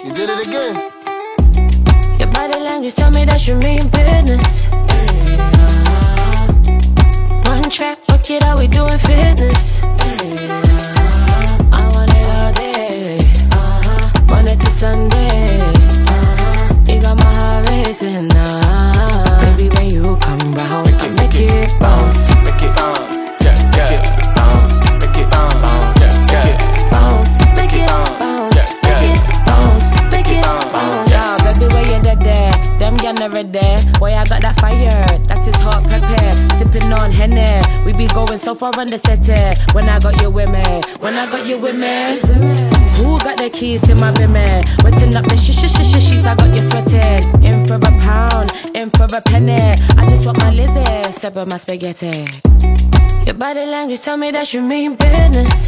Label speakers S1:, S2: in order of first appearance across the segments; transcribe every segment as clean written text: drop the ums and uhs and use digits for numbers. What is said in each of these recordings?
S1: You did it again.
S2: Your body language tell me that you mean business. One track, work it out, we doing fitness. I want it all day, Monday to Sunday. You got my heart racing, baby, when you come round, I make it bounce,
S3: make it bounce, yeah, make it bounce, make it bounce, yeah, make it bounce,
S2: make it bounce, make it bounce, make it bounce. Yeah, baby, where you there? Them girl never there. Boy, I got that fire, that is hot pepper. Sipping on Henny, we be going so far on the city. When I got you with me, when I got you with me. Who got the keys to my bimmer? Wetting up the sheets, I got you sweating. In for a pound, in for a penny. I just want my lizard, step on my spaghetti. Your body language tell me that you mean business.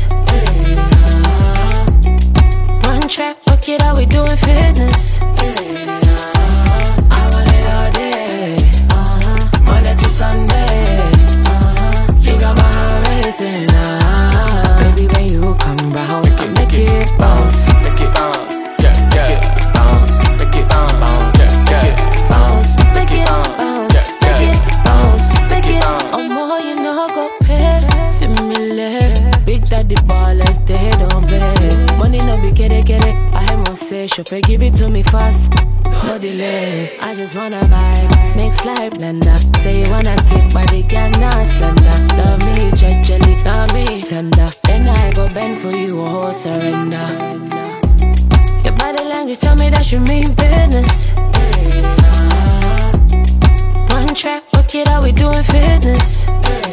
S2: One track, work it out, we doing fitness. I want it all day, Monday to Sunday. You got my heart racing, baby, when you come round, I make it bounce,
S3: make it bounce, yeah, make it bounce, make it bounce, yeah, make it bounce,
S2: make it bounce, make it bounce, make it bounce. Oh, more you know, go pay for me, Big Daddy ballers, they don't play. Money no be get it. I must say, chauffeur, give it to me fast, no delay. I just wanna vibe, mix like blender. Say you wanna take body, can not slender. Love me, jelly, love me tender. Then I go bend for you, oh surrender. Your body language tell me that you mean business. One track, work it out, we doing fitness.